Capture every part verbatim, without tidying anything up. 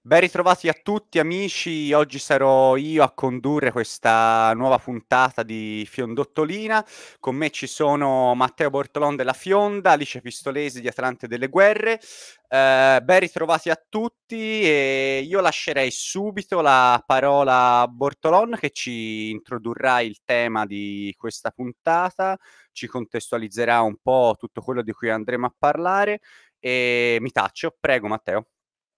Ben ritrovati a tutti amici, oggi sarò io a condurre questa nuova puntata di Fiondottolina. Con me ci sono Matteo Bortolon della Fionda, Alice Pistolesi di Atlante delle Guerre. Eh, ben ritrovati a tutti e io lascerei subito la parola a Bortolon che ci introdurrà il tema di questa puntata, ci contestualizzerà un po' tutto quello di cui andremo a parlare e mi taccio. Prego Matteo.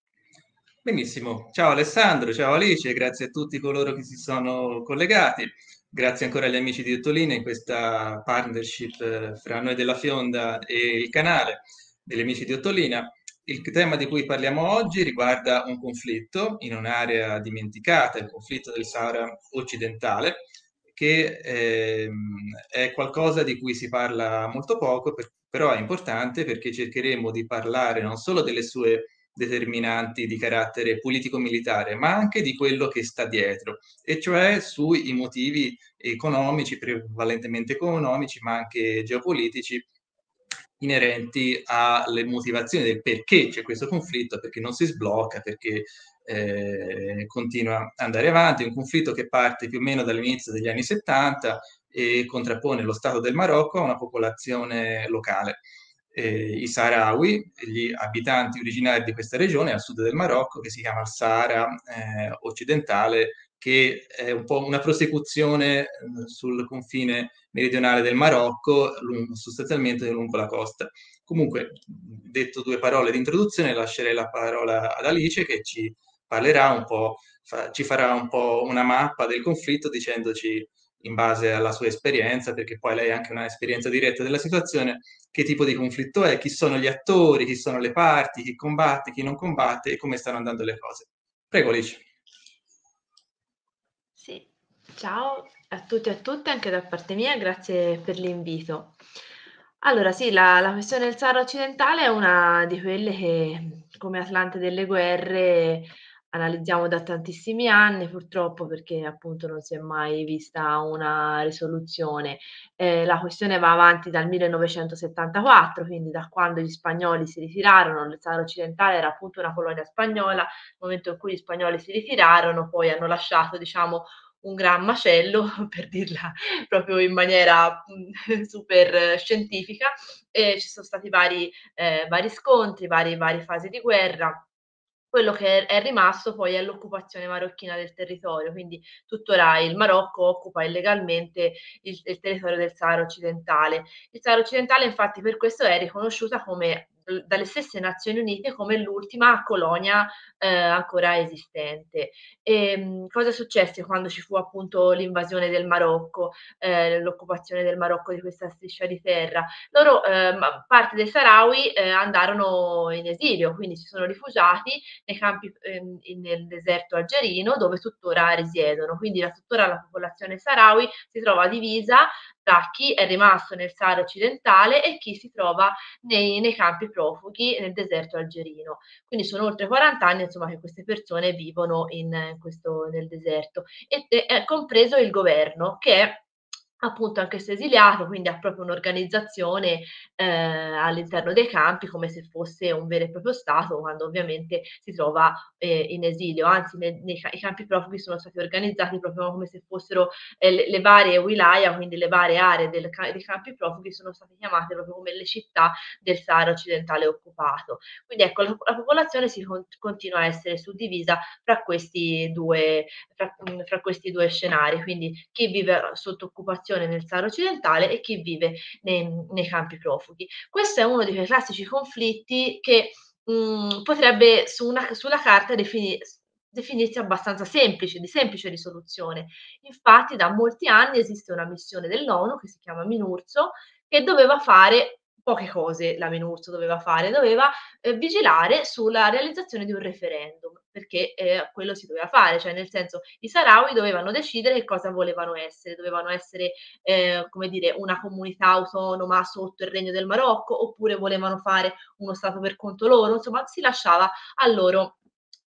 Benissimo, ciao Alessandro, ciao Alice, grazie a tutti coloro che si sono collegati, grazie ancora agli amici di Ottolina in questa partnership eh, fra noi della Fionda e il canale degli amici di Ottolina. Il tema di cui parliamo oggi riguarda un conflitto in un'area dimenticata, il conflitto del Sahara occidentale, che ehm, è qualcosa di cui si parla molto poco, per- però è importante perché cercheremo di parlare non solo delle sue determinanti di carattere politico-militare, ma anche di quello che sta dietro, e cioè sui motivi economici, prevalentemente economici, ma anche geopolitici, inerenti alle motivazioni del perché c'è questo conflitto, perché non si sblocca, perché eh, continua ad andare avanti. È un conflitto che parte più o meno dall'inizio degli anni settanta e contrappone lo Stato del Marocco a una popolazione locale. Eh, I Saharawi, gli abitanti originari di questa regione al sud del Marocco, che si chiama il Sahara eh, occidentale, che è un po' una prosecuzione eh, sul confine meridionale del Marocco, lungo, sostanzialmente lungo la costa. Comunque, detto due parole di introduzione, lascerei la parola ad Alice che ci parlerà un po', fa- ci farà un po' una mappa del conflitto dicendoci in base alla sua esperienza, perché poi lei ha anche un'esperienza diretta della situazione, che tipo di conflitto è, chi sono gli attori, chi sono le parti, chi combatte, chi non combatte e come stanno andando le cose. Prego, Alice. Sì, ciao a tutti e a tutte anche da parte mia, grazie per l'invito. Allora, sì, la, la questione del Sahara occidentale è una di quelle che, come Atlante delle guerre, analizziamo da tantissimi anni, purtroppo perché appunto non si è mai vista una risoluzione. Eh, la questione va avanti dal millenovecentosettantaquattro, quindi da quando gli spagnoli si ritirarono, il Sahara occidentale era appunto una colonia spagnola, nel momento in cui gli spagnoli si ritirarono, poi hanno lasciato, diciamo, un gran macello, per dirla proprio in maniera mh, super scientifica, e ci sono stati vari, eh, vari scontri, vari, varie fasi di guerra. Quello che è rimasto poi è l'occupazione marocchina del territorio, quindi tuttora il Marocco occupa illegalmente il, il territorio del Sahara occidentale. Il Sahara occidentale infatti per questo è riconosciuta come dalle stesse Nazioni Unite come l'ultima colonia eh, ancora esistente. E, mh, cosa successe quando ci fu appunto l'invasione del Marocco, eh, l'occupazione del Marocco di questa striscia di terra? Loro, eh, parte dei Sahrawi eh, andarono in esilio, quindi si sono rifugiati nei campi ehm, nel deserto algerino dove tuttora risiedono. Quindi la, tuttora la popolazione Sahrawi si trova divisa tra chi è rimasto nel Sahara occidentale e chi si trova nei, nei campi profughi nel deserto algerino. Quindi sono oltre quaranta anni insomma, che queste persone vivono in, questo, nel deserto, e è compreso il governo che è appunto anch'esso esiliato, quindi ha proprio un'organizzazione eh, all'interno dei campi come se fosse un vero e proprio Stato, quando ovviamente si trova eh, in esilio, anzi nei, nei, i campi profughi sono stati organizzati proprio come se fossero eh, le, le, varie wilaya, quindi le varie aree del, dei campi profughi sono state chiamate proprio come le città del Sahara occidentale occupato. Quindi ecco, la, la popolazione si con, continua a essere suddivisa fra questi due, fra, fra questi due scenari, quindi chi vive sotto occupazione nel Sahara occidentale e chi vive nei, nei campi profughi. Questo è uno di quei classici conflitti che mh, potrebbe su una, sulla carta defini, definirsi abbastanza semplice, di semplice risoluzione. Infatti da molti anni esiste una missione dell'ONU che si chiama MINURSO che doveva fare poche cose, la MINURSO doveva fare, doveva eh, vigilare sulla realizzazione di un referendum, perché eh, quello si doveva fare, cioè nel senso i Sahrawi dovevano decidere che cosa volevano essere, dovevano essere eh, come dire una comunità autonoma sotto il regno del Marocco oppure volevano fare uno stato per conto loro, insomma si lasciava a loro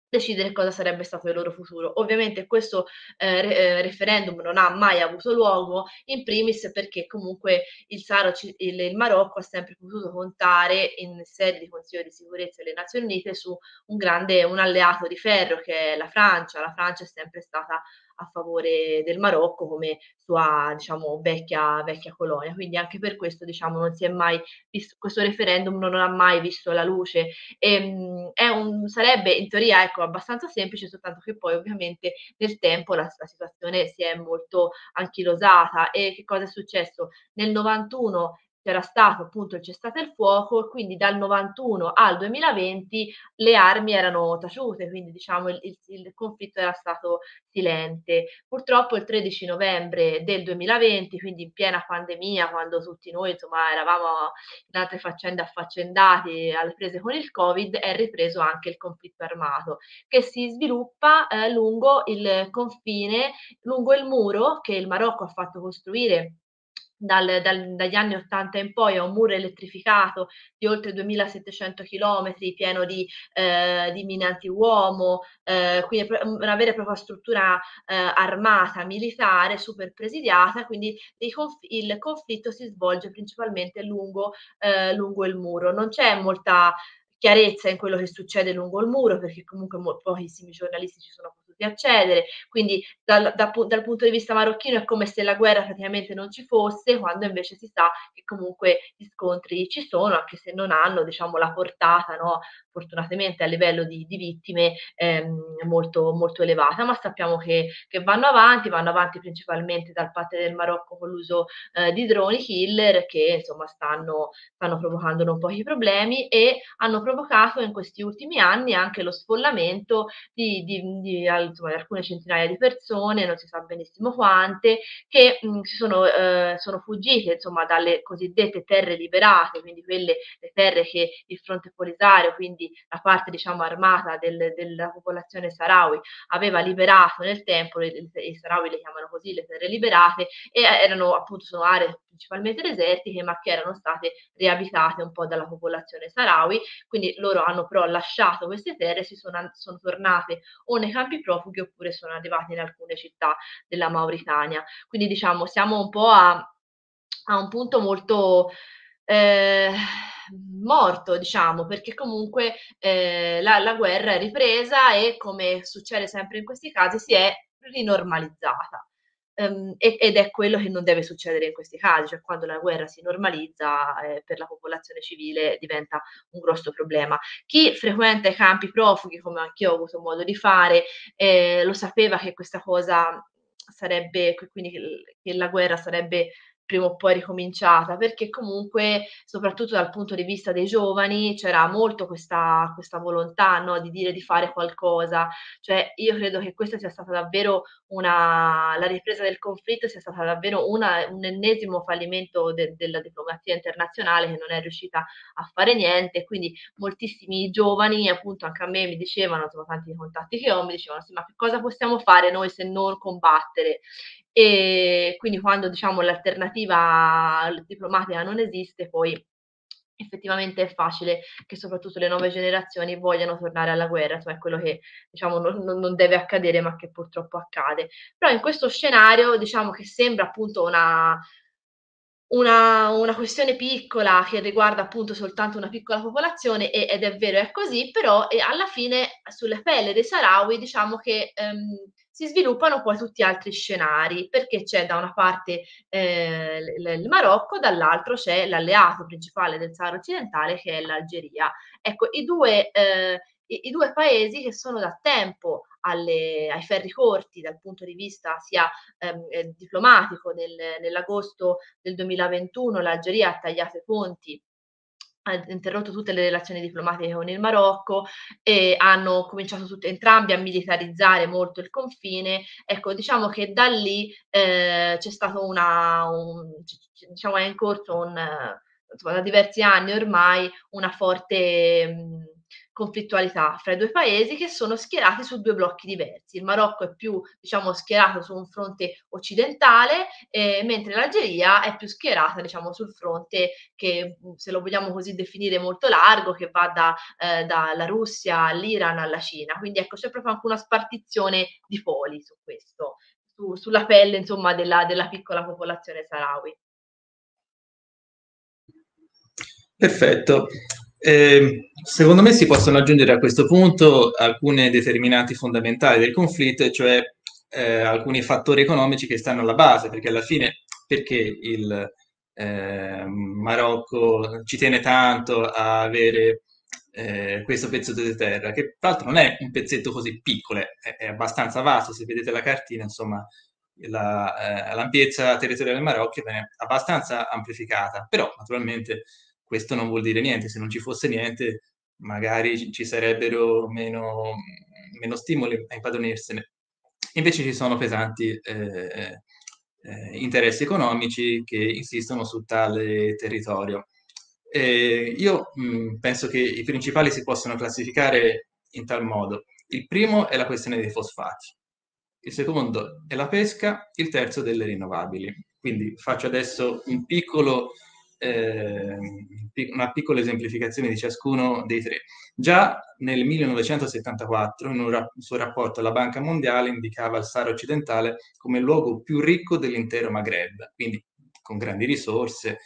decidere cosa sarebbe stato il loro futuro. Ovviamente questo eh, re- eh, referendum non ha mai avuto luogo, in primis perché comunque il, Saro, il, il Marocco ha sempre potuto contare in sede di Consiglio di sicurezza delle Nazioni Unite su un grande, un alleato di ferro che è la Francia. La Francia è sempre stata a favore del Marocco come sua, diciamo, vecchia, vecchia colonia. Quindi anche per questo, diciamo, non si è mai visto, questo referendum non ha mai visto la luce. E, mh, è un, sarebbe in teoria, ecco, abbastanza semplice, soltanto che poi ovviamente nel tempo la, la situazione si è molto anchilosata. E che cosa è successo? Nel novantuno c'era stato appunto il cessate il fuoco, e quindi dal novantuno al duemilaventi le armi erano taciute, quindi diciamo il, il, il conflitto era stato silente. Purtroppo il tredici novembre del duemilaventi, quindi in piena pandemia, quando tutti noi insomma eravamo in altre faccende affaccendati alle prese con il Covid, è ripreso anche il conflitto armato che si sviluppa eh, lungo il confine, lungo il muro che il Marocco ha fatto costruire dal, dal, dagli anni ottanta in poi. È un muro elettrificato di oltre duemilasettecento chilometri, pieno di, eh, di mine antiuomo, eh, quindi una vera e propria struttura eh, armata, militare, super presidiata, quindi conf- il conflitto si svolge principalmente lungo, eh, lungo il muro. Non c'è molta chiarezza in quello che succede lungo il muro, perché comunque mo- pochissimi giornalisti ci sono potuti accedere, quindi dal, da, dal punto di vista marocchino è come se la guerra praticamente non ci fosse, quando invece si sa che comunque gli scontri ci sono, anche se non hanno, diciamo, la portata, no, fortunatamente a livello di, di vittime ehm, molto, molto elevata, ma sappiamo che, che vanno avanti, vanno avanti principalmente dal parte del Marocco con l'uso eh, di droni killer che insomma stanno, stanno provocando non pochi problemi e hanno provocato in questi ultimi anni anche lo sfollamento di, di, di, insomma, di alcune centinaia di persone, non si sa benissimo quante, che mh, si sono, eh, sono fuggite insomma dalle cosiddette terre liberate, quindi quelle le terre che il Fronte Polisario, quindi la parte diciamo armata del, della popolazione saharawi, aveva liberato nel tempo. I saharawi le chiamano così, le terre liberate, e erano appunto, sono aree principalmente desertiche, ma che erano state riabitate un po' dalla popolazione saharawi, quindi loro hanno però lasciato queste terre, si sono, sono tornate o nei campi profughi oppure sono arrivate in alcune città della Mauritania. Quindi diciamo siamo un po' a, a un punto molto eh, morto, diciamo, perché comunque eh, la, la guerra è ripresa e, come succede sempre in questi casi, si è rinormalizzata. Um, ed è quello che non deve succedere in questi casi, cioè quando la guerra si normalizza eh, per la popolazione civile diventa un grosso problema. Chi frequenta i campi profughi, come anch'io ho avuto modo di fare, eh, lo sapeva che questa cosa sarebbe, quindi che, che la guerra sarebbe prima o poi ricominciata, perché comunque, soprattutto dal punto di vista dei giovani, c'era molto questa, questa volontà, no, di dire di fare qualcosa. Cioè, io credo che questa sia stata davvero una, la ripresa del conflitto sia stata davvero una, un ennesimo fallimento de, della diplomazia internazionale, che non è riuscita a fare niente. Quindi moltissimi giovani, appunto anche a me mi dicevano, insomma tanti contatti che ho, mi dicevano sì, ma che cosa possiamo fare noi se non combattere? E quindi quando diciamo l'alternativa diplomatica non esiste, poi effettivamente è facile che soprattutto le nuove generazioni vogliano tornare alla guerra, insomma è quello che diciamo non, non deve accadere, ma che purtroppo accade. Però in questo scenario diciamo che sembra appunto una, una, una questione piccola che riguarda appunto soltanto una piccola popolazione, e, ed è vero, è così, però e alla fine sulle pelle dei Saharawi diciamo che ehm, si sviluppano poi tutti altri scenari, perché c'è da una parte eh, l- il Marocco, dall'altro c'è l'alleato principale del Sahara occidentale che è l'Algeria. Ecco, i due, eh, i, i due paesi che sono da tempo alle, ai ferri corti dal punto di vista sia ehm, eh, diplomatico. Nel, nell'agosto del duemilaventuno l'Algeria ha tagliato i ponti, ha interrotto tutte le relazioni diplomatiche con il Marocco e hanno cominciato tutte, entrambi a militarizzare molto il confine. Ecco, diciamo che da lì eh, c'è stato una, un, diciamo è in corso un, insomma, da diversi anni ormai una forte, mh, conflittualità fra i due paesi, che sono schierati su due blocchi diversi. Il Marocco è più, diciamo, schierato su un fronte occidentale, eh, mentre l'Algeria è più schierata, diciamo, sul fronte che, se lo vogliamo così definire, molto largo, che va da, eh, dalla Russia all'Iran alla Cina. Quindi ecco, c'è proprio anche una spartizione di poli su questo, su, sulla pelle, insomma, della, della piccola popolazione sahrawi. Perfetto. Eh, secondo me si possono aggiungere a questo punto alcune determinanti fondamentali del conflitto, cioè eh, alcuni fattori economici che stanno alla base, perché alla fine perché il eh, Marocco ci tiene tanto a avere eh, questo pezzetto di terra, che tra l'altro non è un pezzetto così piccolo, è, è abbastanza vasto, se vedete la cartina, insomma, la, eh, l'ampiezza territoriale del Marocco viene abbastanza amplificata, però naturalmente questo non vuol dire niente, se non ci fosse niente magari ci sarebbero meno, meno stimoli a impadronirsene. Invece ci sono pesanti eh, eh, interessi economici che insistono su tale territorio. Eh, io mh, penso che i principali si possano classificare in tal modo. Il primo è la questione dei fosfati, il secondo è la pesca, il terzo delle rinnovabili. Quindi faccio adesso un piccolo, eh, una piccola esemplificazione di ciascuno dei tre. Già nel millenovecentosettantaquattro, in un, ra- un suo rapporto, la Banca Mondiale indicava il Sahara occidentale come il luogo più ricco dell'intero Maghreb, quindi con grandi risorse,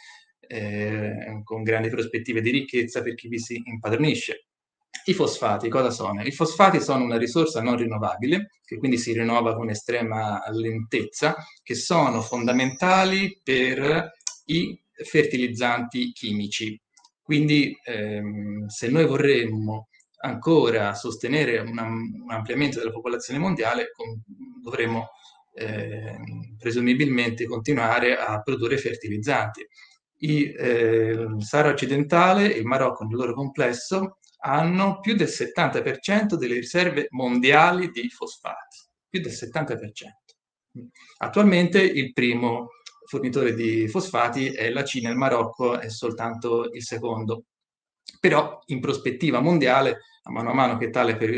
eh, con grandi prospettive di ricchezza per chi vi si impadronisce. I fosfati cosa sono? I fosfati sono una risorsa non rinnovabile, che quindi si rinnova con estrema lentezza, che sono fondamentali per i fertilizzanti chimici. Quindi ehm, se noi vorremmo ancora sostenere una, un ampliamento della popolazione mondiale, con, dovremmo eh, presumibilmente continuare a produrre fertilizzanti. I, eh, il Sahara occidentale e il Marocco nel loro complesso hanno più del settanta per cento delle riserve mondiali di fosfati, più del settanta per cento. Attualmente il primo fornitore di fosfati è la Cina, il Marocco è soltanto il secondo. Però in prospettiva mondiale, a mano a mano che tale per,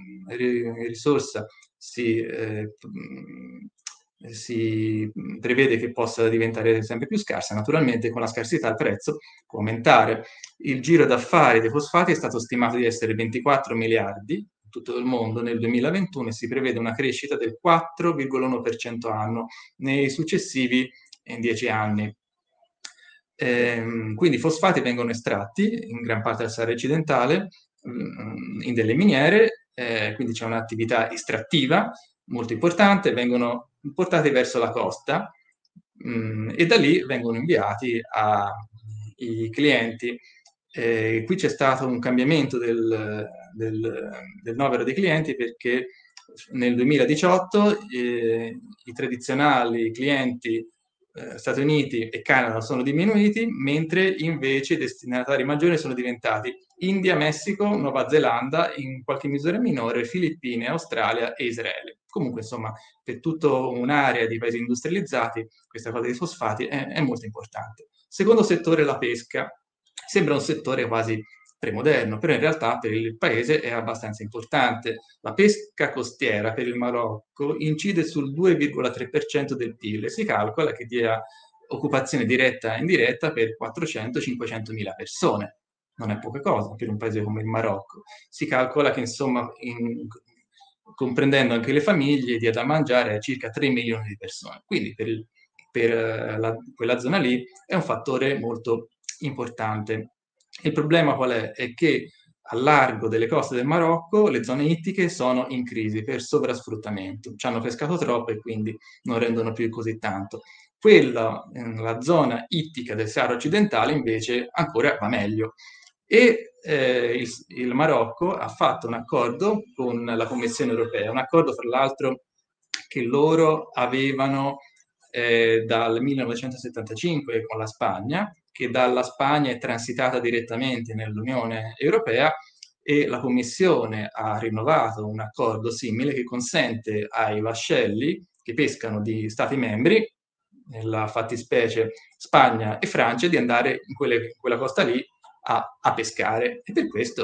eh, risorsa si, eh, si prevede che possa diventare sempre più scarsa, naturalmente con la scarsità il prezzo può aumentare. Il giro d'affari dei fosfati è stato stimato di essere ventiquattro miliardi in tutto il mondo nel duemilaventuno e si prevede una crescita del quattro virgola uno per cento anno nei successivi dieci anni. Eh, quindi i fosfati vengono estratti in gran parte dal Sahara occidentale mh, in delle miniere, eh, quindi c'è un'attività estrattiva molto importante, vengono portati verso la costa mh, e da lì vengono inviati ai clienti. Eh, qui c'è stato un cambiamento del, del, del novero dei clienti perché nel duemiladiciotto eh, i tradizionali clienti eh, Stati Uniti e Canada sono diminuiti, mentre invece i destinatari maggiori sono diventati India, Messico, Nuova Zelanda, in qualche misura minore, Filippine, Australia e Israele. Comunque, insomma, per tutta un'area di paesi industrializzati, questa cosa dei fosfati è, è molto importante. Secondo settore, la pesca. Sembra un settore quasi premoderno, però in realtà per il paese è abbastanza importante. La pesca costiera per il Marocco incide sul due virgola tre per cento del P I L e si calcola che dia occupazione diretta e indiretta per quattrocento cinquecentomila persone. Non è poca cosa per un paese come il Marocco. Si calcola che, insomma, in, comprendendo anche le famiglie, dia da mangiare a circa tre milioni di persone. Quindi per, il, per la, quella zona lì è un fattore molto importante. Il problema qual è? È che a largo delle coste del Marocco le zone ittiche sono in crisi per sovrasfruttamento. Ci hanno pescato troppo e quindi non rendono più così tanto. Quella, la zona ittica del Sahara occidentale invece ancora va meglio. E eh, il, il Marocco ha fatto un accordo con la Commissione europea, un accordo fra l'altro che loro avevano eh, dal millenovecentosettantacinque con la Spagna, che dalla Spagna è transitata direttamente nell'Unione Europea e la Commissione ha rinnovato un accordo simile che consente ai vascelli che pescano di Stati membri, nella fattispecie Spagna e Francia, di andare in, quelle, in quella costa lì a, a pescare. E per questo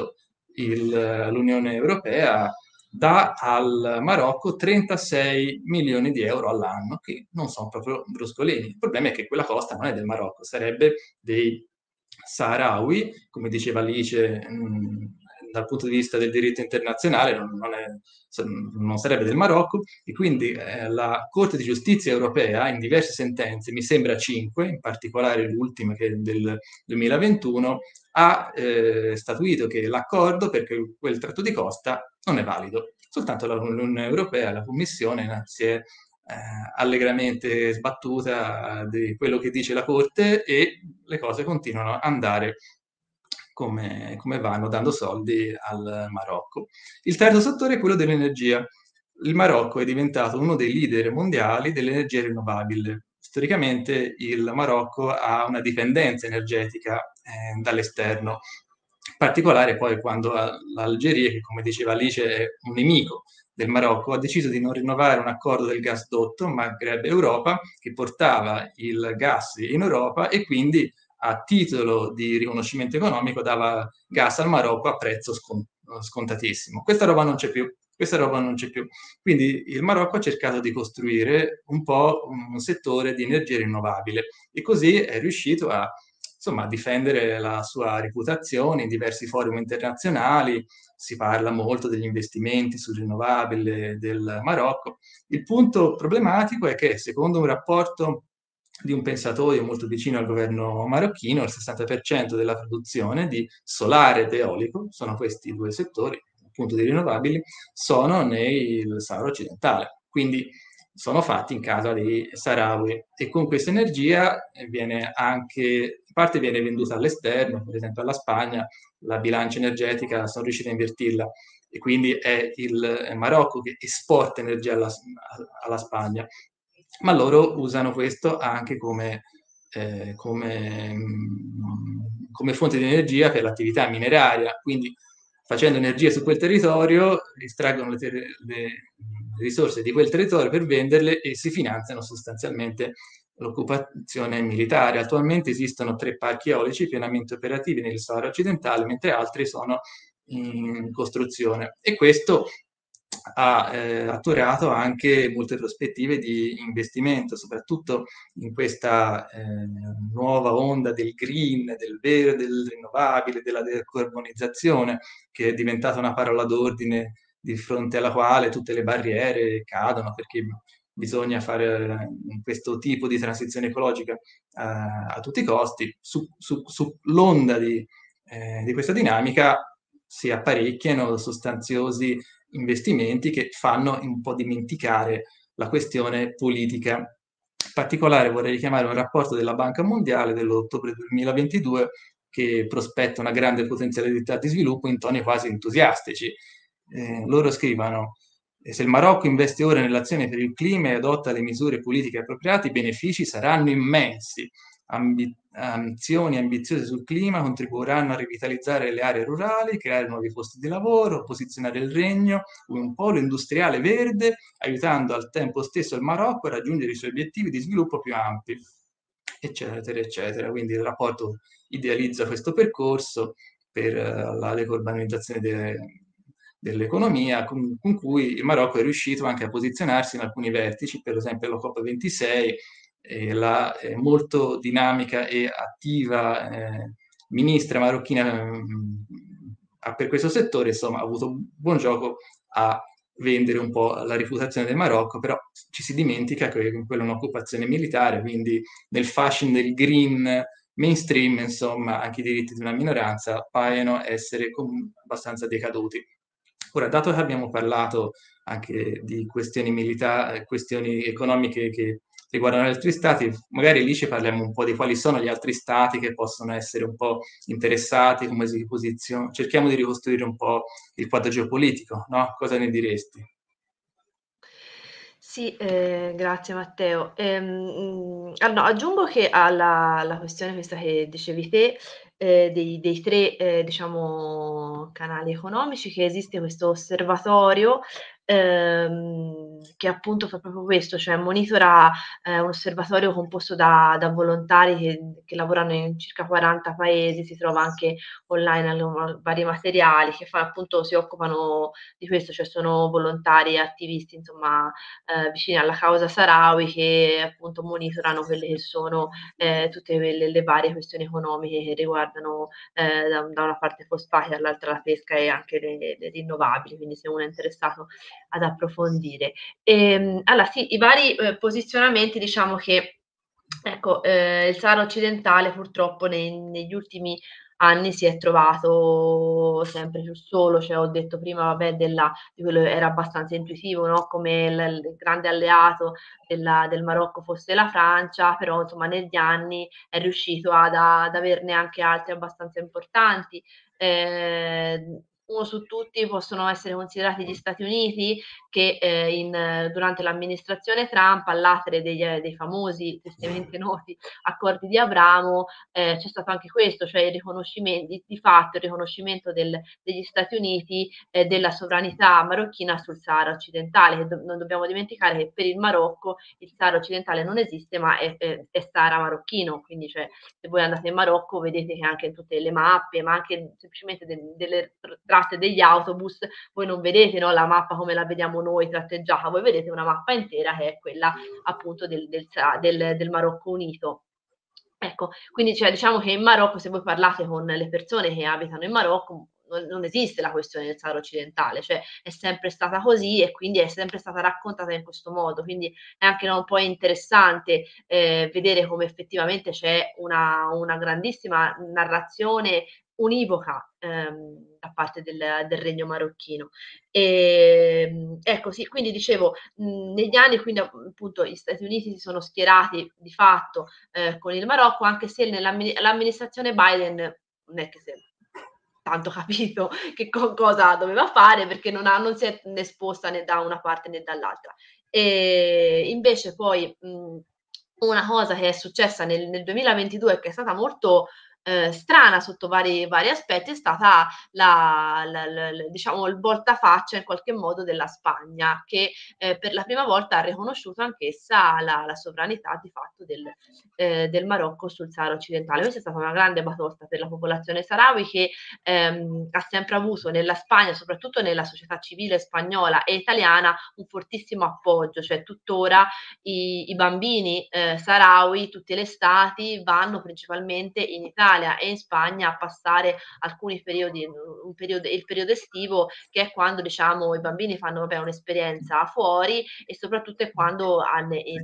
il- l'Unione Europea dà al Marocco trentasei milioni di euro all'anno, che non sono proprio bruscolini. Il problema è che quella costa non è del Marocco, sarebbe dei Saharawi, come diceva Alice, mh, dal punto di vista del diritto internazionale non, non è- non sarebbe del Marocco, e quindi eh, la Corte di Giustizia europea in diverse sentenze, mi sembra cinque, in particolare l'ultima che è del duemilaventuno, ha eh, statuito che l'accordo per quel tratto di costa non è valido. Soltanto l'Unione Europea, la Commissione, si è eh, allegramente sbattuta di quello che dice la Corte, e le cose continuano ad andare come, come vanno, dando soldi al Marocco. Il terzo settore è quello dell'energia. Il Marocco è diventato uno dei leader mondiali dell'energia rinnovabile. Storicamente il Marocco ha una dipendenza energetica eh, dall'esterno, in particolare poi quando l'Algeria, che come diceva Alice è un nemico del Marocco, ha deciso di non rinnovare un accordo del gasdotto Maghreb-Europa che portava il gas in Europa, e quindi a titolo di riconoscimento economico dava gas al Marocco a prezzo scon- scontatissimo. Questa roba non c'è più. Questa roba non c'è più. Quindi il Marocco ha cercato di costruire un po' un settore di energia rinnovabile, e così è riuscito a, insomma, a difendere la sua reputazione in diversi forum internazionali. Si parla molto degli investimenti sul rinnovabile del Marocco. Il punto problematico è che, secondo un rapporto di un pensatoio molto vicino al governo marocchino, il sessanta per cento della produzione di solare ed eolico, sono questi due settori, appunto di rinnovabili, sono nel Sahara occidentale. Quindi sono fatti in casa di Sahrawi, e con questa energia viene anche, in parte viene venduta all'esterno, per esempio alla Spagna, la bilancia energetica sono riusciti a invertirla, e quindi è il Marocco che esporta energia alla, alla Spagna, ma loro usano questo anche come, eh, come, come fonte di energia per l'attività mineraria, quindi facendo energia su quel territorio estraggono le, ter- le risorse di quel territorio per venderle, e si finanziano sostanzialmente l'occupazione militare. Attualmente esistono tre parchi eolici pienamente operativi nel Sahara occidentale, mentre altri sono in costruzione, e questo ha eh, atturato anche molte prospettive di investimento, soprattutto in questa eh, nuova onda del green, del verde, del rinnovabile, della decarbonizzazione, che è diventata una parola d'ordine di fronte alla quale tutte le barriere cadono, perché bisogna fare questo tipo di transizione ecologica eh, a tutti i costi. Su, su, sull'onda di, eh, di questa dinamica si apparecchiano sostanziosi investimenti che fanno un po' dimenticare la questione politica. In particolare vorrei richiamare un rapporto della Banca Mondiale dell'ottobre duemilaventidue che prospetta una grande potenzialità di sviluppo in toni quasi entusiastici. Eh, loro scrivono: se il Marocco investe ora nell'azione per il clima e adotta le misure politiche appropriate, i benefici saranno immensi. Ambi- azioni ambiziose sul clima contribuiranno a rivitalizzare le aree rurali, creare nuovi posti di lavoro, posizionare il regno come un polo industriale verde, aiutando al tempo stesso il Marocco a raggiungere i suoi obiettivi di sviluppo più ampi, eccetera, eccetera. Quindi il rapporto idealizza questo percorso per uh, la decarbonizzazione de- dell'economia, con, con cui il Marocco è riuscito anche a posizionarsi in alcuni vertici, per esempio la COP ventisei, eh, la eh, molto dinamica e attiva eh, ministra marocchina mh, per questo settore, insomma, ha avuto buon gioco a vendere un po' la reputazione del Marocco, però ci si dimentica che quella è un'occupazione militare, quindi nel fashion del green mainstream, insomma, anche i diritti di una minoranza paiono essere com- abbastanza decaduti. Ora, dato che abbiamo parlato anche di questioni militari, questioni economiche che riguardano gli altri stati, magari lì ci parliamo un po' di quali sono gli altri stati che possono essere un po' interessati, come si posizionano, cerchiamo di ricostruire un po' il quadro geopolitico, no? Cosa ne diresti? Sì, eh, grazie Matteo. Ehm, mm, ah, no, aggiungo che alla, alla questione questa che dicevi te, eh, dei, dei tre, eh, diciamo, canali economici, che esiste questo osservatorio ehm, che appunto fa proprio questo, cioè monitora eh, un osservatorio composto da, da volontari che, che lavorano in circa quaranta paesi, si trova anche online allo- vari materiali che fa, appunto si occupano di questo, cioè sono volontari e attivisti insomma eh, vicini alla causa Sahrawi che appunto monitorano quelle che sono eh, tutte le, le varie questioni economiche che riguardano eh, da, da una parte fosfati, dall'altra la pesca e anche le, le rinnovabili, quindi se uno è interessato ad approfondire. E, allora sì, i vari eh, posizionamenti diciamo che ecco, eh, il Sahara occidentale purtroppo nei, negli ultimi anni si è trovato sempre più solo, cioè ho detto prima, vabbè, della, di quello era abbastanza intuitivo, no? Come il, il grande alleato della, del Marocco fosse la Francia, però insomma negli anni è riuscito ad, ad averne anche altri abbastanza importanti. Eh, uno su tutti possono essere considerati gli Stati Uniti, che eh, in, durante l'amministrazione Trump, all'atere dei, dei famosi, tristemente noti, accordi di Abramo, eh, c'è stato anche questo, cioè il riconoscimento, di, di fatto il riconoscimento del, degli Stati Uniti eh, della sovranità marocchina sul Sahara occidentale, che do, non dobbiamo dimenticare che per il Marocco il Sahara occidentale non esiste, ma è, è, è Sahara marocchino, quindi cioè, se voi andate in Marocco vedete che anche in tutte le mappe, ma anche semplicemente de, delle tratte degli autobus, voi non vedete no, la mappa come la vediamo noi tratteggiata, voi vedete una mappa intera che è quella appunto del, del, del, del Marocco unito. Ecco, quindi cioè, diciamo che in Marocco, se voi parlate con le persone che abitano in Marocco, non, non esiste la questione del Sahara occidentale, cioè è sempre stata così e quindi è sempre stata raccontata in questo modo, quindi è anche no, un po' interessante eh, vedere come effettivamente c'è una, una grandissima narrazione univoca ehm, da parte del, del regno marocchino. E, ecco, sì, quindi dicevo, mh, negli anni quindi appunto gli Stati Uniti si sono schierati di fatto eh, con il Marocco, anche se nell'amministrazione Biden non è che si è tanto capito che co- cosa doveva fare perché non, ha, non si è né esposta né da una parte né dall'altra. E invece poi mh, una cosa che è successa nel, nel duemilaventidue che è stata molto eh, strana sotto vari, vari aspetti è stata la, la, la, la, diciamo il voltafaccia in qualche modo della Spagna che eh, per la prima volta ha riconosciuto anch'essa la, la sovranità di fatto del, eh, del Marocco sul Sahara occidentale. Questa è stata una grande batosta per la popolazione sahrawi che ehm, ha sempre avuto nella Spagna, soprattutto nella società civile spagnola e italiana, un fortissimo appoggio, cioè tuttora i, i bambini eh, sahrawi tutte le estati vanno principalmente in Italia e in Spagna a passare alcuni periodi, un periodo, il periodo estivo che è quando diciamo i bambini fanno vabbè, un'esperienza fuori e soprattutto è quando hanno in,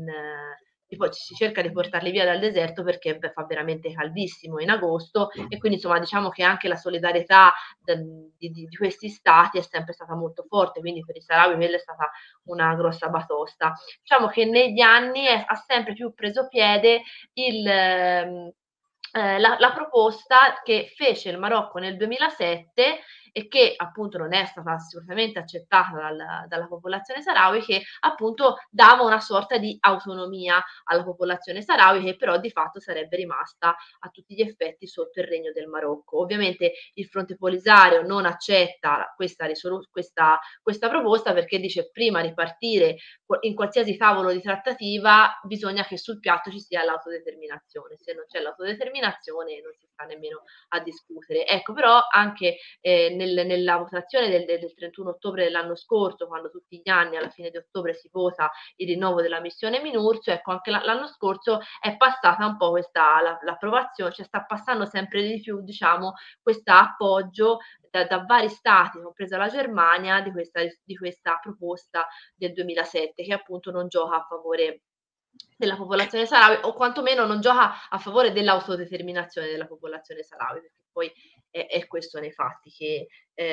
poi si cerca di portarli via dal deserto perché beh, fa veramente caldissimo in agosto e quindi insomma diciamo che anche la solidarietà de, di, di, di, questi stati è sempre stata molto forte, quindi per i sahrawi quella è stata una grossa batosta. Diciamo che negli anni è, ha sempre più preso piede il, ehm, eh, la, la proposta che fece il Marocco nel duemilasette e che appunto non è stata assolutamente accettata dal, dalla popolazione sahrawi, che appunto dava una sorta di autonomia alla popolazione sahrawi che però di fatto sarebbe rimasta a tutti gli effetti sotto il regno del Marocco. Ovviamente il Fronte Polisario non accetta questa, risolu- questa, questa proposta perché dice prima di partire in qualsiasi tavolo di trattativa bisogna che sul piatto ci sia l'autodeterminazione, se non c'è l'autodeterminazione non si sta nemmeno a discutere. Ecco, però anche eh, nel, nella votazione del, del trentuno ottobre dell'anno scorso, quando tutti gli anni alla fine di ottobre si vota il rinnovo della missione Minurso, ecco anche l'anno scorso è passata un po' questa la, l'approvazione, cioè sta passando sempre di più diciamo questo appoggio da, da vari stati, compresa la Germania, di questa, di questa proposta del duemilasette che appunto non gioca a favore della popolazione sahrawi o quantomeno non gioca a favore dell'autodeterminazione della popolazione sahrawi perché poi è, è questo nei fatti che,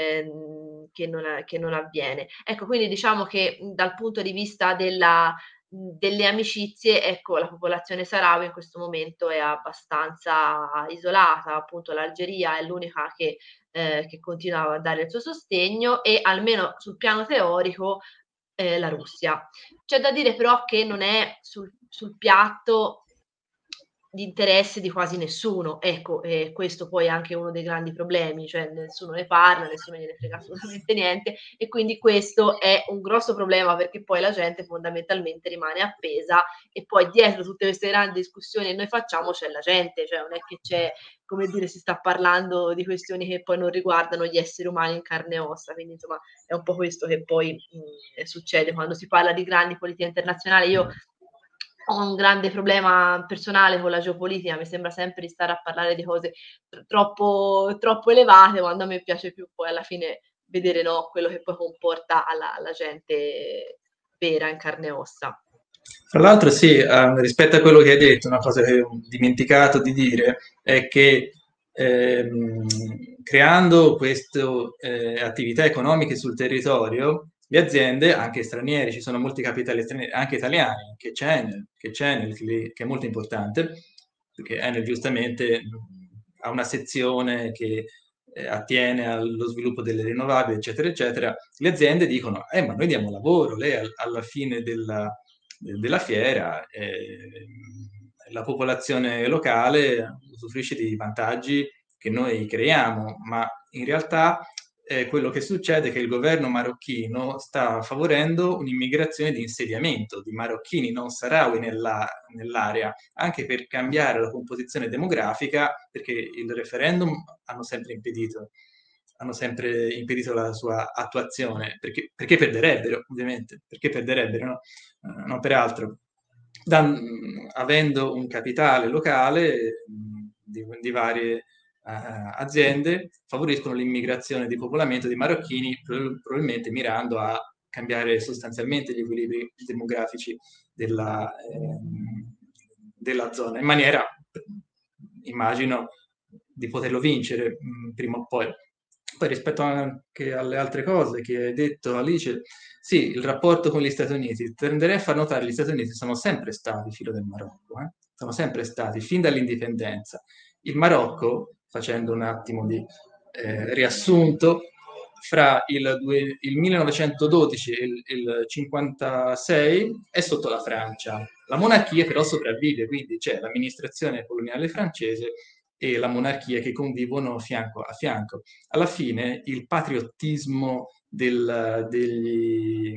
ehm, che, non, che non avviene. Ecco, quindi diciamo che dal punto di vista della, delle amicizie, ecco, la popolazione sahrawi in questo momento è abbastanza isolata, appunto l'Algeria è l'unica che, eh, che continua a dare il suo sostegno e almeno sul piano teorico eh, la Russia. C'è da dire però che non è sul, sul piatto di interesse di quasi nessuno. Ecco, e questo poi è anche uno dei grandi problemi, cioè nessuno ne parla, nessuno gliene frega assolutamente niente, e quindi questo è un grosso problema, perché poi la gente fondamentalmente rimane appesa, e poi dietro tutte queste grandi discussioni che noi facciamo c'è la gente, cioè non è che c'è, come dire, si sta parlando di questioni che poi non riguardano gli esseri umani in carne e ossa, quindi insomma è un po' questo che poi mh, succede quando si parla di grandi politiche internazionali. Io ho un grande problema personale con la geopolitica, mi sembra sempre di stare a parlare di cose tr troppo troppo elevate, quando a me piace più poi alla fine vedere, no, quello che poi comporta alla alla gente vera in carne e ossa. Fra l'altro sì, ehm, rispetto a quello che hai detto, una cosa che ho dimenticato di dire è che ehm, creando queste eh, attività economiche sul territorio, le aziende, anche straniere, ci sono molti capitali stranieri, anche italiani, che c'è Enel, che c'è Enel, che che è molto importante, perché Enel giustamente mh, ha una sezione che eh, attiene allo sviluppo delle rinnovabili, eccetera, eccetera. Le aziende dicono, eh, ma noi diamo lavoro, lei al- alla fine della della fiera, eh, la popolazione locale usufruisce di vantaggi che noi creiamo, ma in realtà eh, quello che succede è che il governo marocchino sta favorendo un'immigrazione di insediamento di marocchini non sahrawi nella, nell'area, anche per cambiare la composizione demografica, perché il referendum hanno sempre impedito hanno sempre impedito la sua attuazione, perché, perché perderebbero, ovviamente, perché perderebbero, no? Uh, non per altro. Da, avendo un capitale locale mh, di, di varie uh, aziende, favoriscono l'immigrazione di popolamento di marocchini, pro- probabilmente mirando a cambiare sostanzialmente gli equilibri demografici della, eh, della zona, in maniera, immagino, di poterlo vincere mh, prima o poi. Poi rispetto anche alle altre cose che hai detto, Alice, sì, il rapporto con gli Stati Uniti, tenderei a far notare che gli Stati Uniti sono sempre stati filo del Marocco, eh? Sono sempre stati, fin dall'indipendenza. Il Marocco, facendo un attimo di eh, riassunto, fra il, due, il millenovecentododici e il, il cinquantasei è sotto la Francia. La monarchia però sopravvive, quindi c'è l'amministrazione coloniale francese e la monarchia che convivono fianco a fianco. Alla fine il patriottismo del, degli,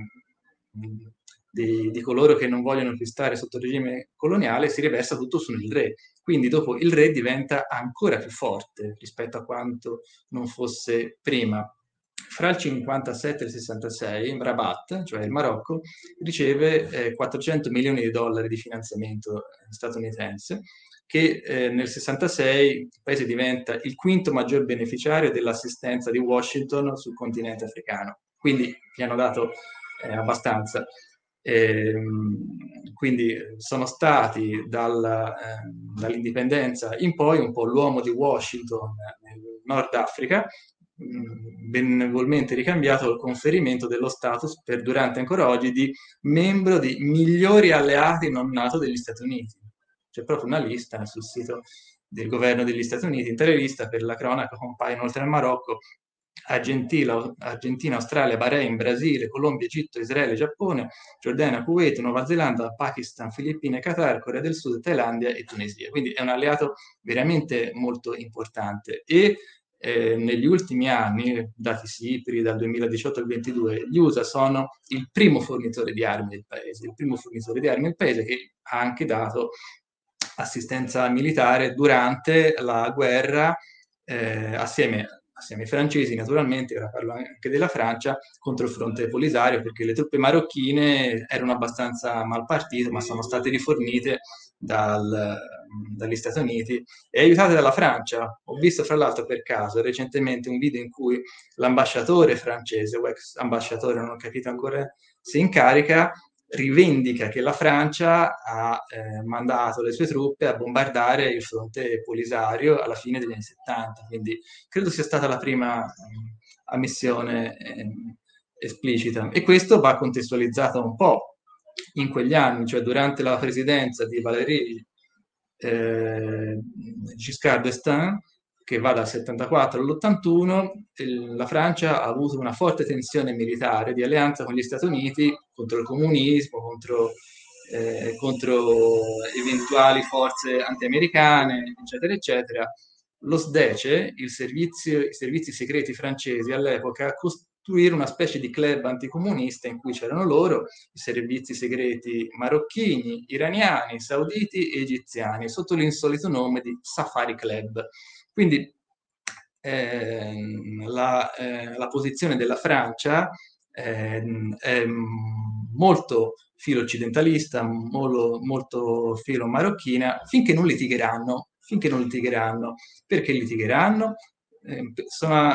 di, di coloro che non vogliono più stare sotto il regime coloniale si riversa tutto sul re. Quindi dopo il re diventa ancora più forte rispetto a quanto non fosse prima. Fra il cinquantasette e il sessantasei, Rabat, cioè il Marocco, riceve eh, quattrocento milioni di dollari di finanziamento statunitense, che eh, nel sessantasei il paese diventa il quinto maggior beneficiario dell'assistenza di Washington sul continente africano. Quindi gli hanno dato eh, abbastanza. E, quindi sono stati dal, eh, dall'indipendenza in poi un po' l'uomo di Washington nel Nord Africa, benevolmente ricambiato il conferimento dello status per durante ancora oggi di membro di migliori alleati non NATO degli Stati Uniti. C'è proprio una lista sul sito del governo degli Stati Uniti. In tale lista, per la cronaca, compaiono oltre al Marocco Argentina, Argentina, Australia, Bahrain, Brasile, Colombia, Egitto, Israele, Giappone, Giordania, Kuwait, Nuova Zelanda, Pakistan, Filippine, Qatar, Corea del Sud, Thailandia e Tunisia. Quindi è un alleato veramente molto importante. E eh, negli ultimi anni, dati SIPRI dal duemiladiciotto al duemilaventidue, gli U S A sono il primo fornitore di armi del paese, il primo fornitore di armi del paese che ha anche dato assistenza militare durante la guerra eh, assieme, assieme ai francesi, naturalmente, ora parlo anche della Francia, contro il fronte Polisario, perché le truppe marocchine erano abbastanza mal partite, ma sono state rifornite dal, dagli Stati Uniti e aiutate dalla Francia. Ho visto fra l'altro per caso recentemente un video in cui l'ambasciatore francese, o ex ambasciatore, non ho capito ancora se in carica, rivendica che la Francia ha eh, mandato le sue truppe a bombardare il fronte Polisario alla fine degli anni settanta, quindi credo sia stata la prima eh, ammissione eh, esplicita. E questo va contestualizzato un po' in quegli anni, cioè durante la presidenza di Valéry eh, Giscard d'Estaing, che va dal settantaquattro all'ottantuno, la Francia ha avuto una forte tensione militare di alleanza con gli Stati Uniti contro il comunismo, contro eh, contro eventuali forze anti-americane, eccetera, eccetera. Lo S D E C E, il servizio, i servizi segreti francesi all'epoca, costruire una specie di club anticomunista in cui c'erano loro, i servizi segreti marocchini, iraniani, sauditi e egiziani, sotto l'insolito nome di Safari Club. Quindi eh, la, eh, la posizione della Francia eh, è molto filo occidentalista, molto, molto filo marocchina, finché non litigheranno, finché non litigheranno. Perché litigheranno? Eh, sono,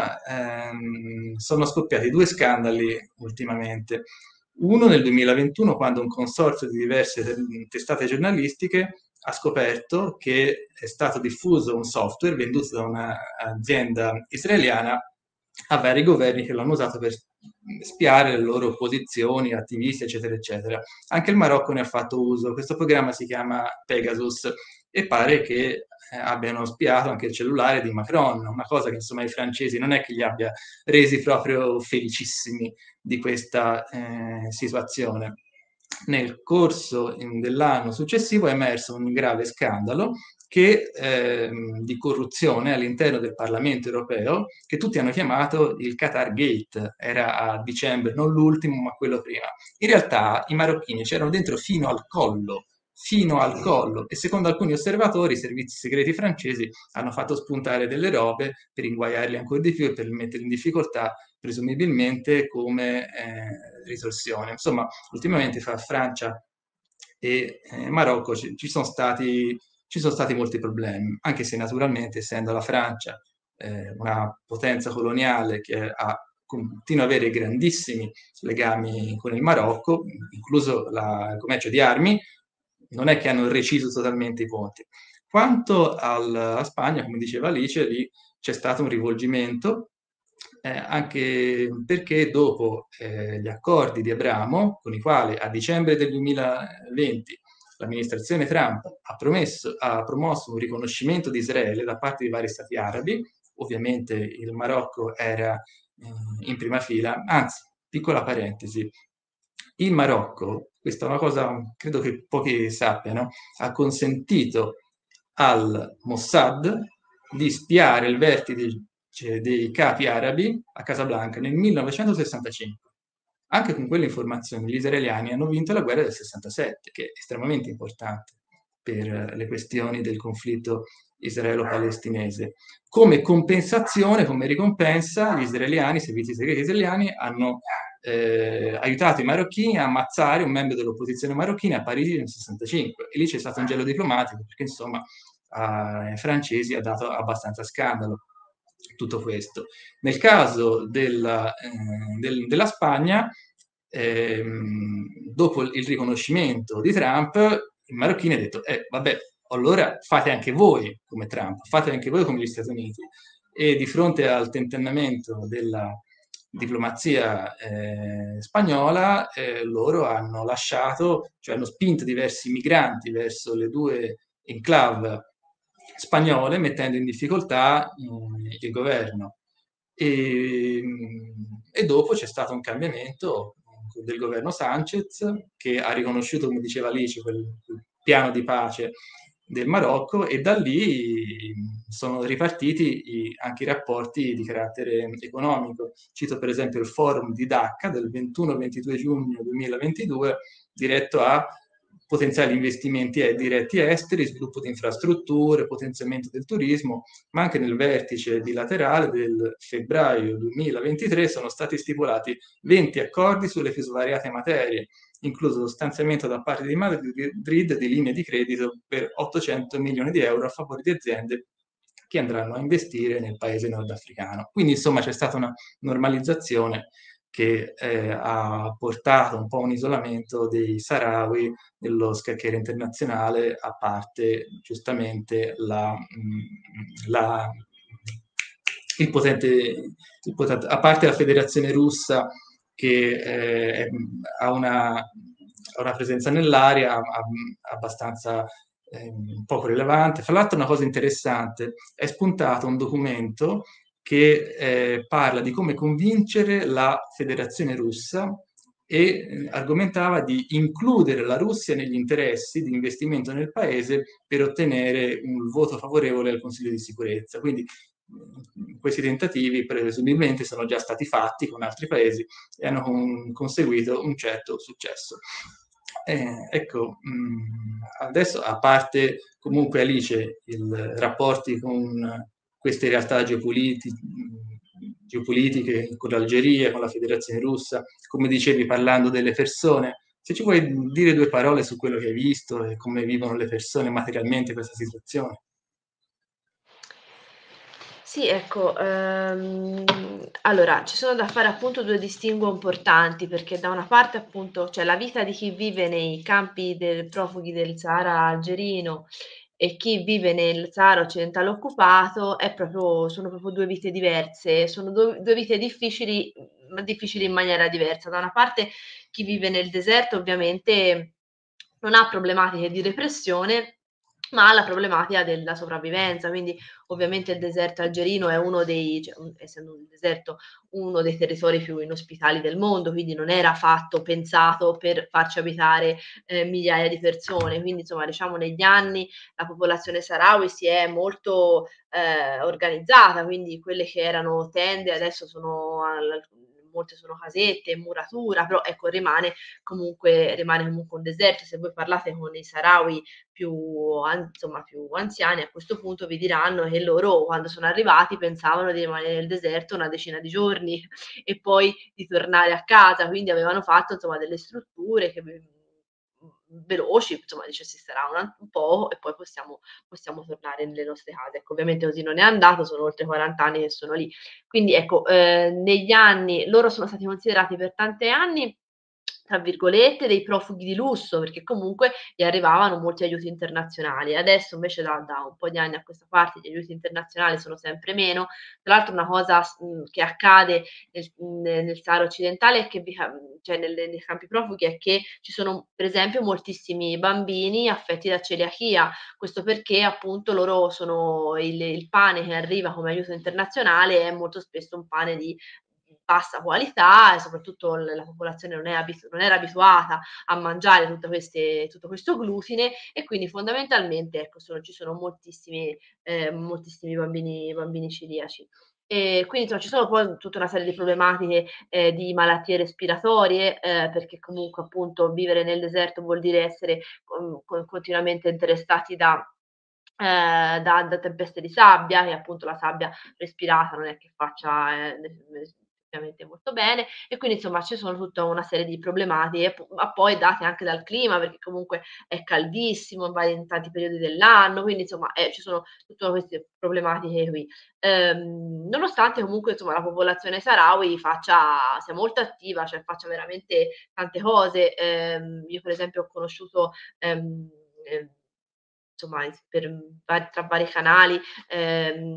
ehm, sono scoppiati due scandali ultimamente. Uno nel duemilaventuno, quando un consorzio di diverse testate giornalistiche ha scoperto che è stato diffuso un software venduto da un'azienda israeliana a vari governi che l'hanno usato per spiare le loro posizioni, attivisti, eccetera, eccetera. Anche il Marocco ne ha fatto uso. Questo programma si chiama Pegasus e pare che eh, abbiano spiato anche il cellulare di Macron, una cosa che insomma i francesi non è che li abbia resi proprio felicissimi di questa eh, situazione. Nel corso dell'anno successivo è emerso un grave scandalo che, eh, di corruzione all'interno del Parlamento europeo, che tutti hanno chiamato il Qatar Gate. Era a dicembre, non l'ultimo, ma quello prima. In realtà i marocchini c'erano dentro fino al collo, fino al collo, e secondo alcuni osservatori i servizi segreti francesi hanno fatto spuntare delle robe per inguaiarli ancora di più e per metterli in difficoltà, presumibilmente come eh, ritorsione. Insomma, ultimamente fra Francia e eh, Marocco ci, ci sono stati ci sono stati molti problemi, anche se naturalmente, essendo la Francia eh, una potenza coloniale che ha, continua ad avere grandissimi legami con il Marocco, incluso la, il commercio di armi, non è che hanno reciso totalmente i ponti. Quanto al, alla Spagna, come diceva Alice, lì c'è stato un rivolgimento, eh, anche perché dopo eh, gli accordi di Abramo, con i quali a dicembre del duemilaventi l'amministrazione Trump ha, promesso, ha promosso un riconoscimento di Israele da parte di vari stati arabi, ovviamente il Marocco era eh, in prima fila, anzi, piccola parentesi, il Marocco, questa è una cosa credo che pochi sappiano, ha consentito al Mossad di spiare il vertice dei capi arabi a Casablanca nel millenovecentosessantacinque. Anche con quelle informazioni gli israeliani hanno vinto la guerra del sessantasette, che è estremamente importante per le questioni del conflitto israelo-palestinese. Come compensazione, come ricompensa, gli israeliani, i servizi segreti israeliani, hanno eh, aiutato i marocchini a ammazzare un membro dell'opposizione marocchina a Parigi nel sessantacinque. E lì c'è stato un gelo diplomatico, perché insomma ai francesi ha dato abbastanza scandalo tutto questo. Nel caso della, eh, del, della Spagna, ehm, dopo il riconoscimento di Trump, i marocchini hanno detto, eh, vabbè, allora fate anche voi come Trump, fate anche voi come gli Stati Uniti. E di fronte al tentennamento della diplomazia eh, spagnola, eh, loro hanno lasciato, cioè hanno spinto diversi migranti verso le due enclave spagnole, mettendo in difficoltà eh, il governo. E, e dopo c'è stato un cambiamento del governo Sanchez, che ha riconosciuto, come diceva Alice, quel, quel piano di pace del Marocco, e da lì sono ripartiti i, anche i rapporti di carattere economico. Cito per esempio il forum di Dacca del ventuno ventidue giugno duemilaventidue, diretto a potenziali investimenti diretti esteri, sviluppo di infrastrutture, potenziamento del turismo, ma anche nel vertice bilaterale del febbraio duemilaventitré sono stati stipulati venti accordi sulle più svariate materie, incluso lo stanziamento da parte di Madrid di linee di credito per ottocento milioni di euro a favore di aziende che andranno a investire nel paese nordafricano. Quindi insomma c'è stata una normalizzazione che eh, ha portato un po' a un isolamento dei saharawi nello scacchiere internazionale, a parte giustamente la, la, il potente, il potente, a parte la federazione russa che eh, ha, una, ha una presenza nell'area abbastanza eh, poco rilevante. Fra l'altro una cosa interessante, è spuntato un documento che eh, parla di come convincere la federazione russa e eh, argomentava di includere la Russia negli interessi di investimento nel paese per ottenere un voto favorevole al Consiglio di sicurezza. Quindi mh, questi tentativi presumibilmente sono già stati fatti con altri paesi e hanno con- conseguito un certo successo. Eh, ecco, mh, adesso a parte comunque Alice i rapporti con queste realtà geopoliti- geopolitiche, con l'Algeria, con la Federazione Russa, come dicevi parlando delle persone, se ci puoi dire due parole su quello che hai visto e come vivono le persone materialmente questa situazione. Sì, ecco, ehm, allora ci sono da fare appunto due distinguo importanti, perché da una parte appunto c'è la vita di chi vive nei campi del profughi del Sahara algerino e chi vive nel Sahara occidentale occupato è proprio, sono proprio due vite diverse, sono due, due vite difficili, ma difficili in maniera diversa. Da una parte chi vive nel deserto ovviamente non ha problematiche di repressione, ma ha la problematica della sopravvivenza, quindi ovviamente il deserto algerino è uno dei, cioè, essendo un deserto, uno dei territori più inospitali del mondo, quindi non era fatto, pensato per farci abitare eh, migliaia di persone, quindi insomma diciamo negli anni la popolazione sahrawi si è molto eh, organizzata, quindi quelle che erano tende adesso sono al, molte sono casette, muratura, però ecco rimane comunque, rimane comunque un deserto. Se voi parlate con i sahrawi più, an- insomma, più anziani a questo punto vi diranno che loro quando sono arrivati pensavano di rimanere nel deserto una decina di giorni e poi di tornare a casa, quindi avevano fatto insomma delle strutture che veloci, insomma dice si starà un, un po' e poi possiamo, possiamo tornare nelle nostre case. Ecco, ovviamente così non è andato, sono oltre quaranta anni che sono lì. Quindi ecco, eh, negli anni, loro sono stati considerati per tanti anni tra virgolette, dei profughi di lusso, perché comunque gli arrivavano molti aiuti internazionali. Adesso invece da, da un po' di anni a questa parte gli aiuti internazionali sono sempre meno. Tra l'altro una cosa mh, che accade nel, nel, nel Sahara occidentale è che vi, cioè nelle, nei campi profughi è che ci sono per esempio moltissimi bambini affetti da celiachia, questo perché appunto loro sono il, il pane che arriva come aiuto internazionale è molto spesso un pane di bassa qualità e soprattutto l la popolazione non è abitu non era abituata a mangiare tutte queste tutto questo glutine e quindi fondamentalmente, ecco, sono ci sono moltissimi ehm, moltissimi bambini bambini celiaci. E quindi insomma ci sono poi tutta una serie di problematiche, ehm, di malattie respiratorie, ehm, perché comunque appunto vivere nel deserto vuol dire essere con con continuamente interessati da ehm, da da tempeste di sabbia, e appunto la sabbia respirata non è che faccia, ehm, effettivamente molto bene, e quindi insomma ci sono tutta una serie di problematiche, p ma poi date anche dal clima, perché comunque è caldissimo in vari in tanti periodi dell'anno, quindi insomma, eh, ci sono tutte queste problematiche qui. Ehm, nonostante comunque insomma la popolazione sahrawi faccia sia molto attiva, cioè faccia veramente tante cose. Ehm, io per esempio ho conosciuto, ehm, ehm insomma, es per va tra vari canali, ehm,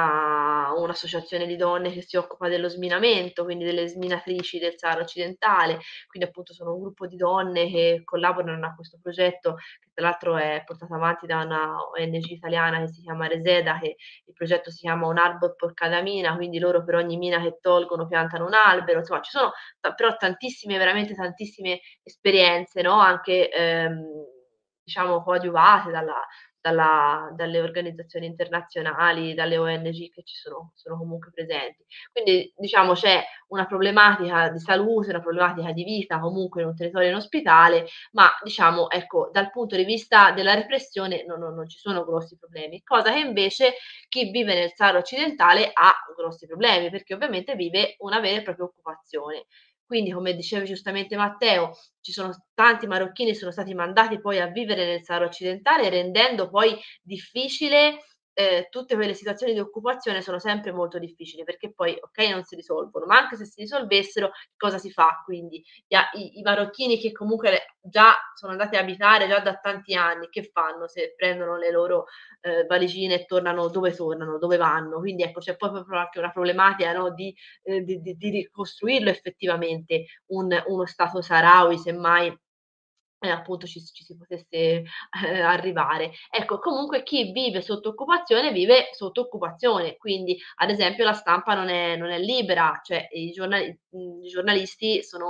una un'associazione di donne che si occupa dello sminamento, quindi delle sminatrici del Sahara occidentale, quindi appunto sono un gruppo di donne che collaborano a questo progetto, che tra l'altro è portato avanti da una O N G italiana che si chiama Reseda, che il progetto si chiama "Un albero por cada mina", quindi loro per ogni mina che tolgono piantano un albero, insomma ci sono ta però tantissime, veramente tantissime esperienze, no, anche, ehm, diciamo coadiuvate dalla dalla dalle organizzazioni internazionali, dalle O N G che ci sono sono comunque presenti. Quindi diciamo c'è una problematica di salute, una problematica di vita comunque in un territorio inospitale, ma diciamo ecco, dal punto di vista della repressione no no non ci sono grossi problemi, cosa che invece chi vive nel Sahara occidentale ha grossi problemi, perché ovviamente vive una vera e propria occupazione. Quindi, come diceva giustamente Matteo, ci sono s tanti marocchini sono stati mandati poi a vivere nel Sahara occidentale, rendendo poi difficile, ehm, tutte quelle situazioni di occupazione sono sempre molto difficili, perché poi, okay, non si risolvono, ma anche se si risolvessero cosa si fa quindi? Gli a i i marocchini che comunque già sono andati a abitare già da tanti anni, che fanno se prendono le loro, ehm, valigine e tornano dove tornano? Dove vanno? Quindi ecco, c'è poi proprio anche una problematica, no, di ehm, di di di ricostruirlo effettivamente un uno Stato Sahrawi, semmai, ehm, appunto ci s ci si potesse, ehm, arrivare. Ecco, comunque chi vive sotto occupazione, vive sotto occupazione, quindi ad esempio la stampa non è non è libera, cioè i giornali mhmm, i giornalisti sono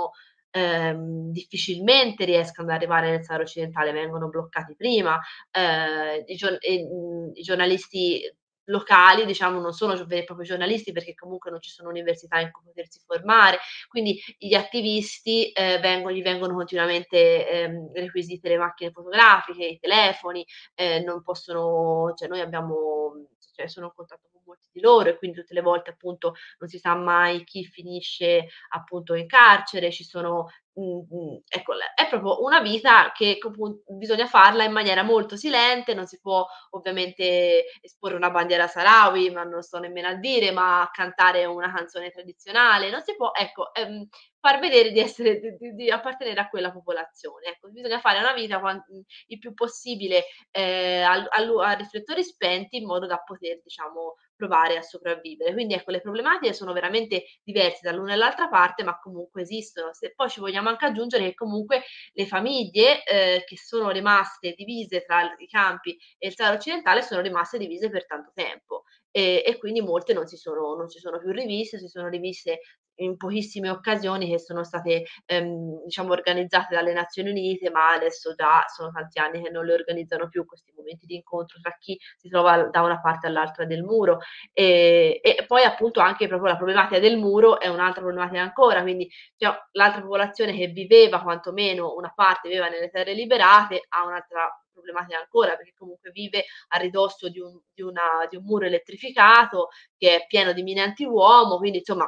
ehm, difficilmente riescano ad arrivare nel Sahara Occidentale, vengono bloccati prima, ehm, i gior e mhmm, i giornalisti locali, diciamo, non sono gio veri e propri giornalisti, perché comunque non ci sono università in cui potersi formare, quindi gli attivisti, ehm, vengo gli vengono continuamente, ehm, requisite le macchine fotografiche, i telefoni, ehm, non possono cioè noi abbiamo cioè sono in contatto con molti di loro e quindi tutte le volte appunto non si sa mai chi finisce appunto in carcere, ci sono mhmm, mhmm, ecco l è proprio una vita che copu bisogna farla in maniera molto silente, non si può ovviamente esporre una bandiera Sahrawi, ma non sto nemmeno a dire, ma cantare una canzone tradizionale, non si può ecco, ehm, far vedere di essere di di di appartenere a quella popolazione. Ecco, bisogna fare una vita quan mhmm, il più possibile, ehm, al a lu a riflettori spenti in modo da poter, diciamo, provare a sopravvivere. Quindi ecco, le problematiche sono veramente diverse dall'una e l'altra parte, ma comunque esistono. Se poi ci vogliamo anche aggiungere che comunque le famiglie, ehm, che sono rimaste divise tra l i campi e il Sahara Occidentale sono rimaste divise per tanto tempo, e e quindi molte non si sono non si sono più riviste, si sono riviste in pochissime occasioni che sono state, ehm, diciamo organizzate dalle Nazioni Unite, ma adesso già sono tanti anni che non le organizzano più questi momenti di incontro tra chi si trova al da una parte all'altra del muro. Ehm, e poi appunto anche proprio la problematica del muro è un'altra problematica ancora, quindi cioè l'altra popolazione che viveva, quantomeno una parte viveva nelle terre liberate, ha un'altra problematica ancora, perché comunque vive a ridosso di un di una di un muro elettrificato che è pieno di mine antiuomo, quindi insomma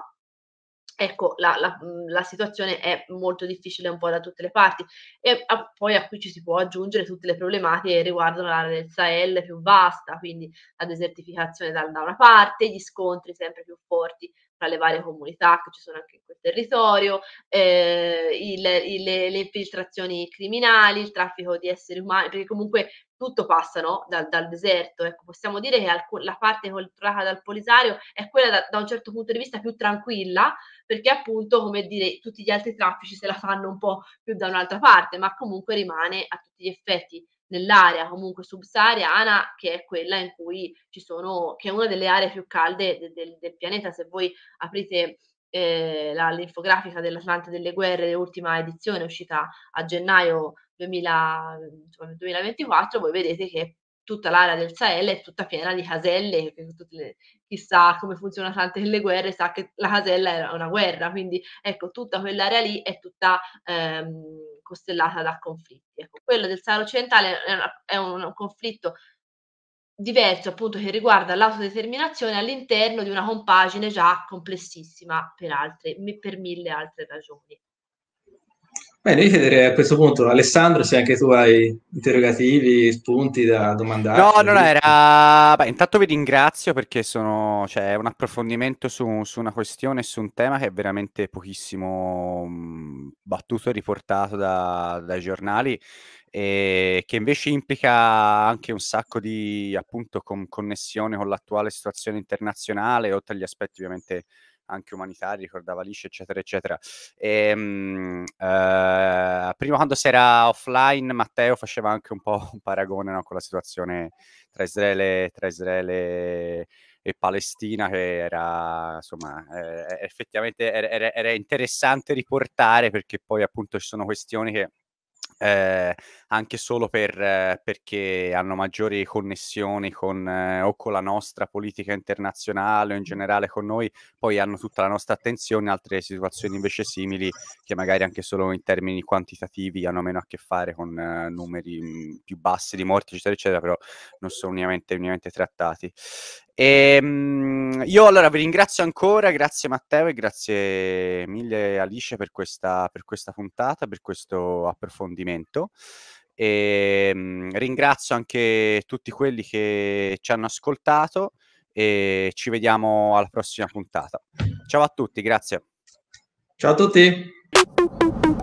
ecco, la la mhmm, la situazione è molto difficile un po' da tutte le parti. E a poi a cui ci si può aggiungere tutte le problematiche che riguardano l'area del Sahel più vasta, quindi la desertificazione da da una parte, gli scontri sempre più forti tra le varie comunità che ci sono anche in quel territorio, ehm, il il le le infiltrazioni criminali, il traffico di esseri umani, perché comunque tutto passa, no, dal dal deserto. Ecco, possiamo dire che alcu la parte controllata dal Polisario è quella da da un certo punto di vista più tranquilla, perché appunto, come dire, tutti gli altri traffici se la fanno un po' più da un'altra parte, ma comunque rimane a tutti gli effetti nell'area comunque subsahariana, che è quella in cui ci sono che è una delle aree più calde de del del pianeta. Se voi aprite, ehm, la l'infografica dell'Atlante delle guerre, ultima edizione uscita a gennaio duemila insomma duemilaventiquattro, voi vedete che tutta l'area del Sahel è tutta piena di caselle, che tutte le chi sa come funziona l'Atlante delle guerre sa che la casella era una guerra, quindi ecco tutta quell'area lì è tutta, ehm, costellata da conflitti. Ecco, quello del Sahara Occidentale è una è un conflitto diverso, appunto, che riguarda l'autodeterminazione all'interno di una compagine già complessissima per altre mi per mille altre ragioni. Bene, io chiederei a questo punto, Alessandro, se anche tu hai interrogativi, spunti da No, domandarci, da no, no, dirci. era... Beh, intanto vi ringrazio perché sono... cioè, è un approfondimento su, su una questione, su un tema che è veramente pochissimo mh, battuto e riportato da- dai giornali e che invece implica anche un sacco di, appunto, con- connessione con l'attuale situazione internazionale, oltre agli aspetti ovviamente anche umanitari, ricordava Alice, eccetera, eccetera. Ehm, eh, prima quando si era offline, Matteo faceva anche un po' un paragone, no, con la situazione tra Israele, tra Israele e Palestina, che era insomma eh, effettivamente era, era- era interessante riportare, perché poi appunto ci sono questioni che eh, anche solo per, eh, perché hanno maggiori connessioni con eh, o con la nostra politica internazionale o in generale con noi, poi hanno tutta la nostra attenzione. Altre situazioni invece simili, che magari anche solo in termini quantitativi hanno meno a che fare con eh, numeri mh, più bassi di morti, eccetera, eccetera, però non sono minimamente, minimamente trattati. E, mh, io allora vi ringrazio ancora, grazie Matteo e grazie mille Alice per questa, per questa puntata, per questo approfondimento. E, mh, ringrazio anche tutti quelli che ci hanno ascoltato e ci vediamo alla prossima puntata. Ciao a tutti, grazie. Ciao a tutti!